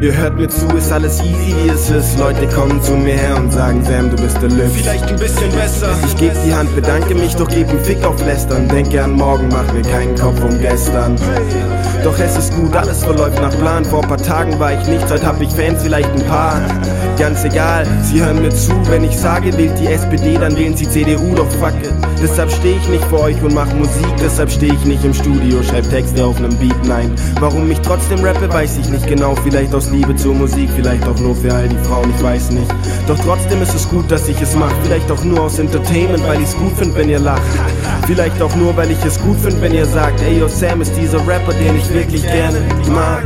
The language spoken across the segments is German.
Ihr hört mir zu, ist alles easy wie es ist. Leute kommen zu mir her und sagen, Sam, du bist der Deluxe. Vielleicht ein bisschen besser. Ich geb die Hand, bedanke mich, doch geb 'n Fick auf Lästern. Denke an morgen, mach mir keinen Kopf um gestern. Doch es ist gut, alles verläuft nach Plan. Vor paar Tagen war ich nichts, heute hab ich Fans, vielleicht ein paar. Ganz egal, sie hören mir zu, wenn ich sage, wählt die SPD, dann wählen sie CDU, doch fuck it. Deshalb steh ich nicht vor euch und mach Musik, deshalb steh ich nicht im Studio, schreib Texte auf nem Beat, nein. Warum ich trotzdem rappe, weiß ich nicht genau, vielleicht aus Liebe zur Musik, vielleicht auch nur für all die Frauen, ich weiß nicht. Doch trotzdem ist es gut, dass ich es mach, vielleicht auch nur aus Entertainment, weil ich's gut find, wenn ihr lacht. Vielleicht auch nur, weil ich es gut find, wenn ihr sagt, ey yo, Sam ist dieser Rapper, den ich wirklich gerne mag.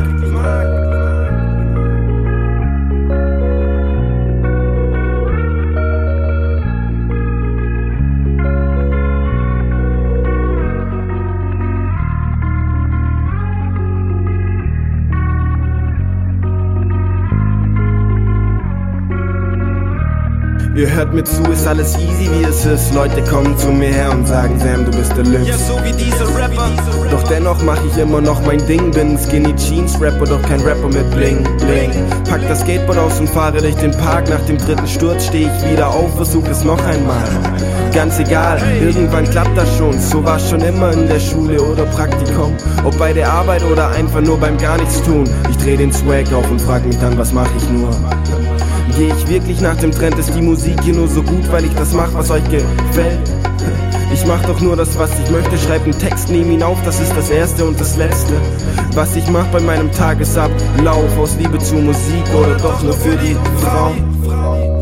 Ihr hört mir zu, ist alles easy wie es ist. Leute kommen zu mir her und sagen, Sam, du bist der Deluxe. Ja, so wie diese Rapper. Doch dennoch mach ich immer noch mein Ding. Bin Skinny Jeans Rapper, doch kein Rapper mit Bling Bling. Pack das Skateboard aus und fahre durch den Park. Nach dem dritten Sturz steh ich wieder auf, versuch es noch einmal. Ganz egal, irgendwann klappt das schon. So war's schon immer in der Schule oder Praktikum. Ob bei der Arbeit oder einfach nur beim gar nichts tun. Ich dreh den Swag auf und frag mich dann, was mach ich nur? Geh ich wirklich nach dem Trend? Ist die Musik hier nur so gut, weil ich das mach, was euch gefällt? Ich mach doch nur das, was ich möchte. Schreib einen Text, nehm ihn auf, das ist das Erste und das Letzte. Was ich mach bei meinem Tagesablauf, aus Liebe zur Musik oder doch nur für die Frau.